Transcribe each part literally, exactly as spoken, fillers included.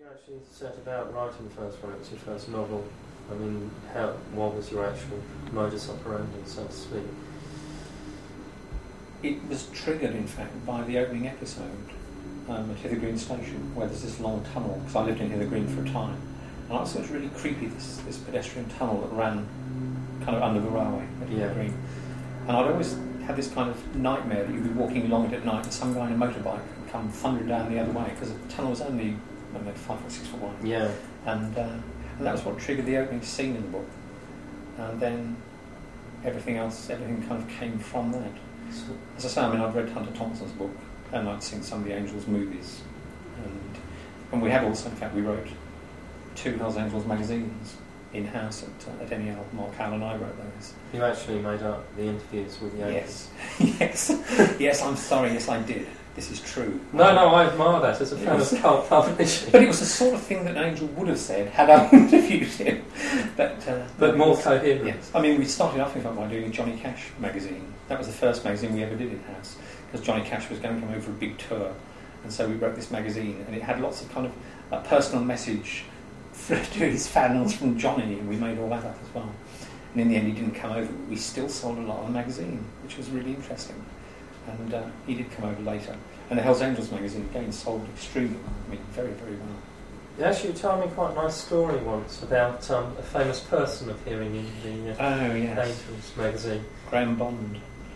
You actually set about writing the first one? It was your first novel. I mean, how? What was your actual modus operandi, so to speak? It was triggered, in fact, by the opening episode um, at Hither Green Station, where there's this long tunnel, because I lived in Hither Green for a time. And I thought it was really creepy, this, this pedestrian tunnel that ran kind of under the railway at Hither Yeah. Green. And I'd always had this kind of nightmare that you'd be walking along it at night and some guy on a motorbike would come thundering down the other way, because the tunnel was only, I don't know, five or six foot wide. Yeah. And, uh, and that was what triggered the opening scene in the book. And then everything else, everything kind of came from that. So, As I say, I mean, I'd read Hunter Thompson's book, and I'd seen some of the Angels movies, and and we had also, in fact, we wrote two Hells Angels magazines in-house at, uh, at N E L. Mark Howell and I wrote those. you actually made up the interviews with the Yes, yes, yes. I'm sorry. Yes, I did. This is true. No, no, I admire that as a fan Yes. of cult publishing. But it was the sort of thing that an Angel would have said had I interviewed him. But uh, But more coherent. Yes. I mean, we started off, in fact, by doing a Johnny Cash magazine. That was the first magazine we ever did in-house, because Johnny Cash was going to come over for a big tour. And so we wrote this magazine, and it had lots of kind of a personal message for, to his fans from Johnny, and we made all that up as well. And in the end, he didn't come over, but we still sold a lot of the magazine, which was really interesting. And uh, he did come over later. And the Hells Angels magazine, again, sold extremely well. I mean, very, very well. You actually told me quite a nice story once about um, a famous person appearing in the uh, Oh, yes. Angels magazine. Graham Bond.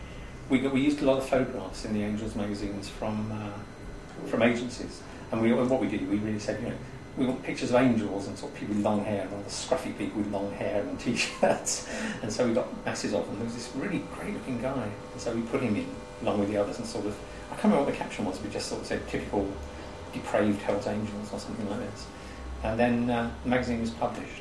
We got, we used a lot of photographs in the Angels magazines from uh, from agencies, and we and what we did, we really said, you know, we want pictures of angels and sort of people with long hair, rather scruffy people with long hair and t-shirts, and so we got masses of them. There was this really great-looking guy, and so we put him in along with the others, and sort of, I can't remember what the caption was. We just sort of said typical depraved Hells Angels or something like this, and then uh, the magazine was published,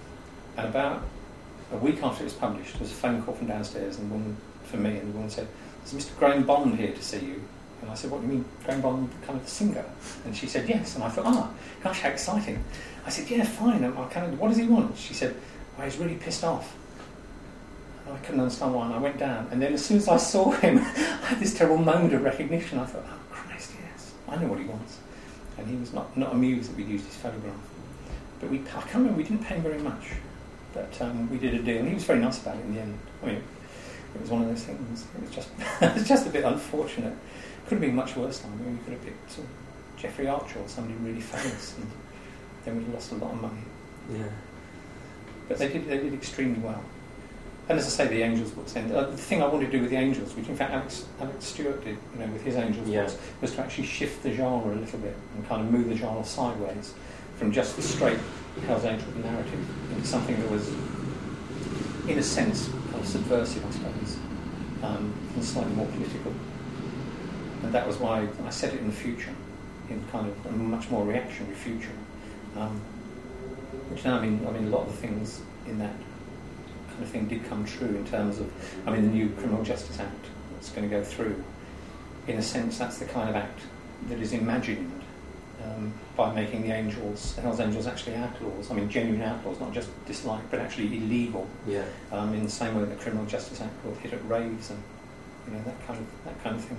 and about a week after it was published, there was a phone call from downstairs, and the woman, for me, and the woman said, "Is Mister Graham Bond here to see you?" And I said, "What do you mean, Graham Bond, kind of the singer?" And she said, "Yes." And I thought, "Ah, gosh, how exciting." I said, "Yeah, fine." And I kind of, "What does he want?" She said, "Well, he's really pissed off." And I couldn't understand why, and I went down. And then as soon as I saw him, I had this terrible moment of recognition. I thought, "Oh, Christ, yes, I know what he wants." And he was not, not amused that we'd used his photograph. But we, I can't remember, we didn't pay him very much. But um, we did a deal, and he was very nice about it in the end. I mean, it was one of those things. It was just, it was just a bit unfortunate. Could have been much worse. I mean, we could have picked sort of Jeffrey Archer or somebody really famous, and then we'd have lost a lot of money. Yeah. But they did, they did extremely well. And as I say, the Angels books. And uh, the thing I wanted to do with the Angels, which in fact Alex, Alex Stewart did, you know, with his Angels Yeah. books, was to actually shift the genre a little bit and kind of move the genre sideways from just the straight Hells Angels narrative into something that was, in a sense, kind of subversive, I suppose, um, and slightly more political. And that was why I set it in the future, in kind of a much more reactionary future. Um, which now, I mean, I mean, a lot of the things in that kind of thing did come true in terms of, I mean, the new Criminal Justice Act that's going to go through. In a sense, that's the kind of act that is imagined um, by making the Angels, the Hells Angels, actually outlaws. I mean, genuine outlaws, not just disliked, but actually illegal. Yeah. Um, in the same way the Criminal Justice Act will hit at raves and, you know, that kind of that kind of thing.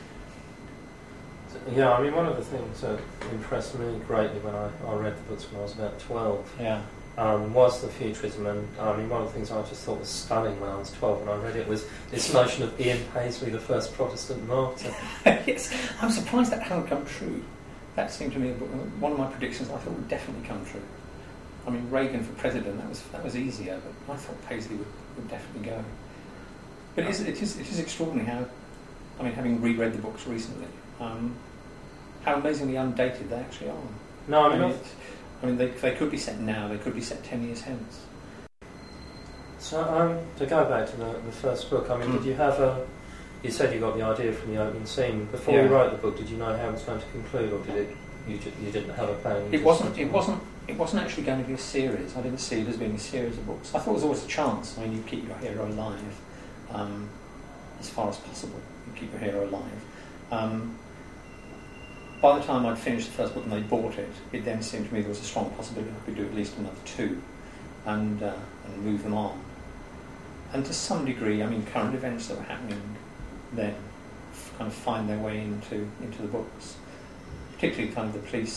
Yeah, I mean, one of the things that impressed me greatly when I, I read the books when I was about twelve Yeah. um, was the futurism, and I mean, one of the things I just thought was stunning when I was twelve when I read it was this notion of Ian Paisley, the first Protestant martyr. Yes, I'm surprised that hasn't come true. That seemed to me one of my predictions I thought would definitely come true. I mean, Reagan for president, that was that was easier, but I thought Paisley would, would definitely go. But it is, it is it is extraordinary how, I mean, having reread the books recently, um, how amazingly undated they actually are. No, I I mean, mean, not- it, I mean they, they could be set now, they could be set ten years hence. so um, to go back to the, the first book, I mean, Mm. did you have a? You said you got the idea from the opening scene. Before Yeah. you wrote the book, did you know how it was going to conclude, or did it? You, ju- you didn't have a plan. you It just wasn't. sort It of- wasn't. It wasn't actually going to be a series. I didn't see it as being a series of books. I thought it was always a chance. I mean, you keep your hero alive um, as far as possible. You keep your hero alive. Um, by the time I'd finished the first book and they bought it, it then seemed to me there was a strong possibility I could do at least another two, and uh, and move them on. And to some degree, I mean, current events that were happening then f- kind of find their way into into the books. Particularly kind of the police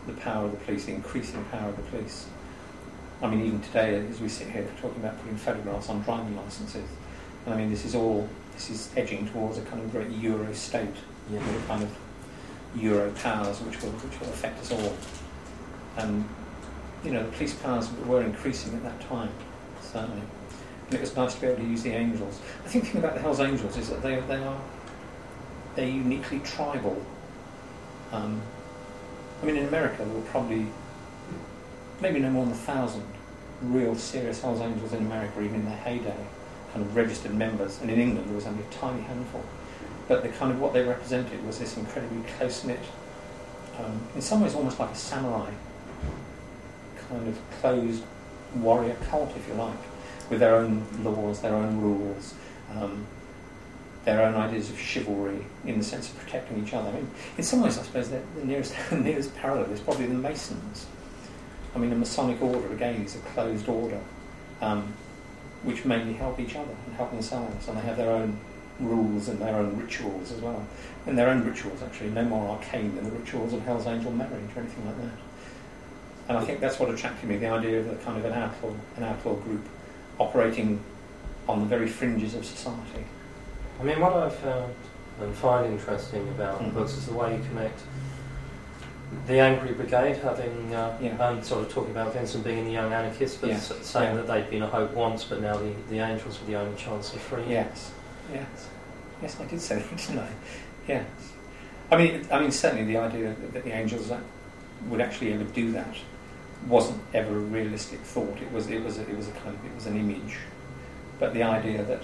the power of the police, the increasing power of the police. I mean, even today, as we sit here talking about putting photographs on driving licences, and I mean, this is all, this is edging towards a kind of great Euro state, Yeah. with a kind of Euro powers which will, which will affect us all. And, you know, the police powers were increasing at that time, certainly. And it was nice to be able to use the Angels. I think the thing about the Hells Angels is that they, they are, they're uniquely tribal. Um, I mean, in America, there were probably maybe no more than a thousand real serious Hells Angels in America, even in their heyday, kind of registered members. And in England, there was only a tiny handful. But the kind of what they represented was this incredibly close-knit, um, in some ways almost like a samurai, kind of closed warrior cult, if you like, with their own laws, their own rules, um, their own ideas of chivalry in the sense of protecting each other. I mean, in some ways, I suppose the nearest, nearest parallel is probably the Masons. I mean, the Masonic order, again, is a closed order, um, which mainly help each other and help themselves, and they have their own rules and their own rituals as well. And their own rituals, actually, no more arcane than the rituals of Hell's Angel marriage or anything like that. And I think that's what attracted me, the idea of a kind of an outlaw, an outlaw group operating on the very fringes of society. I mean, what I've found and find interesting about Mm-hmm. the books is the way you connect the Angry Brigade, having uh, Yeah. and sort of talking about Vincent being the young anarchist, but Yeah. s- saying Yeah. that they'd been a hope once, but now the, the Angels were the only chance of freedom. Yes, yes, yes. I did say that, didn't I? Yes. I mean, I mean, certainly the idea that, that the Angels would actually ever do that wasn't ever a realistic thought. It was, it was, a, it was a kind of, it was an image. But the idea that,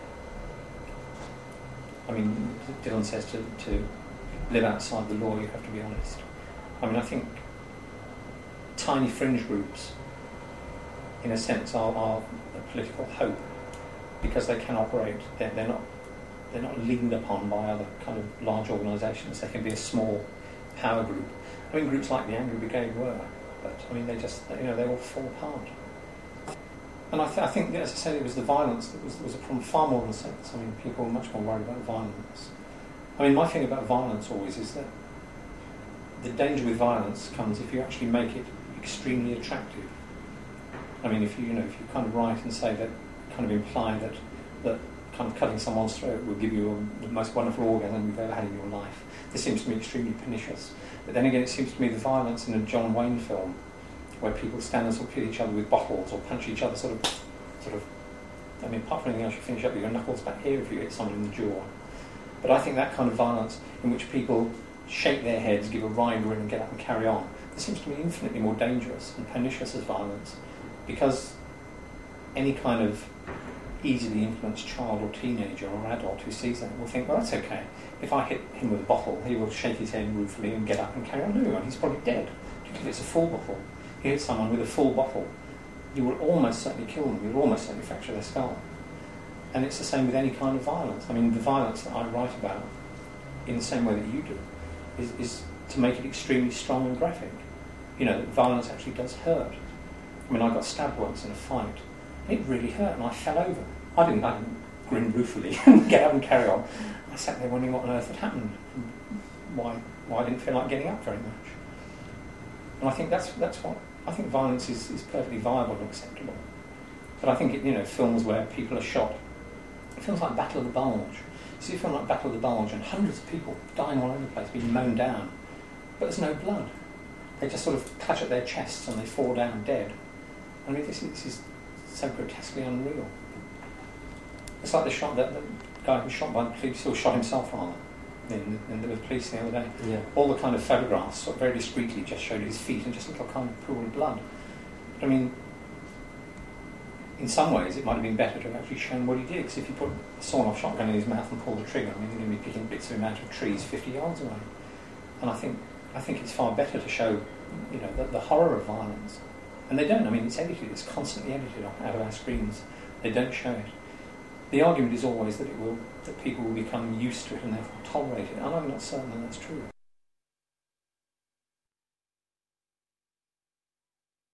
I mean, Dylan says to, to live outside the law, you have to be honest. I mean, I think tiny fringe groups, in a sense, are, are a political hope because they can operate. They're, they're not they're not leaned upon by other kind of large organisations. They can be a small power group. I mean, groups like the Angry Brigade were, but I mean, they just you know they all fall apart. And I, th- I think, as I said, it was the violence that was, was a problem, far more than sex. I mean, people were much more worried about violence. I mean, my thing about violence always is that the danger with violence comes if you actually make it extremely attractive. I mean, if you you know if you kind of write and say that, kind of imply that that kind of cutting someone's throat will give you a, the most wonderful orgasm you've ever had in your life, this seems to me extremely pernicious. But then again, it seems to me the violence in a John Wayne film, where people stand and sort of hit each other with bottles or punch each other, sort of, sort of. I mean, apart from anything else, you finish up with your knuckles back here if you hit someone in the jaw. But I think that kind of violence, in which people shake their heads, give a wry grin, and get up and carry on, this seems to me infinitely more dangerous and pernicious as violence, because any kind of easily influenced child or teenager or adult who sees that will think, well, that's okay. If I hit him with a bottle, he will shake his head ruefully and get up and carry on doing it. He's probably dead, particularly if it's a full bottle. You hit someone with a full bottle, you will almost certainly kill them, you will almost certainly fracture their skull. And it's the same with any kind of violence. I mean, the violence that I write about, in the same way that you do, is, is to make it extremely strong and graphic. You know, that violence actually does hurt. I mean, I got stabbed once in a fight. It really hurt, and I fell over. I didn't, I didn't grin ruefully and get up and carry on. I sat there wondering what on earth had happened, and why, why I didn't feel like getting up very much. And I think that's that's what I think. Violence is, is perfectly viable and acceptable. But I think it, you know, films where people are shot, films like Battle of the Bulge. You see a film like Battle of the Bulge, and hundreds of people dying all over the place, being mown down, but there's no blood. They just sort of clutch at their chests and they fall down dead. I mean, this, this is so grotesquely unreal. It's like the shot that the guy who was shot by the police, or shot himself rather, in, in the police the other day. Yeah. All the kind of photographs, sort of very discreetly, just showed his feet and just looked like a kind of pool of blood. But I mean, in some ways, it might have been better to have actually shown what he did, because if you put a sawn-off shotgun in his mouth and pull the trigger, I mean, you're going to be picking bits of him out of trees fifty yards away. And I think I think it's far better to show, you know, the, the horror of violence. And they don't. I mean, it's edited. It's constantly edited out of our screens. They don't show it. The argument is always that it will, that people will become used to it and therefore tolerate it. And I'm not certain that that's true.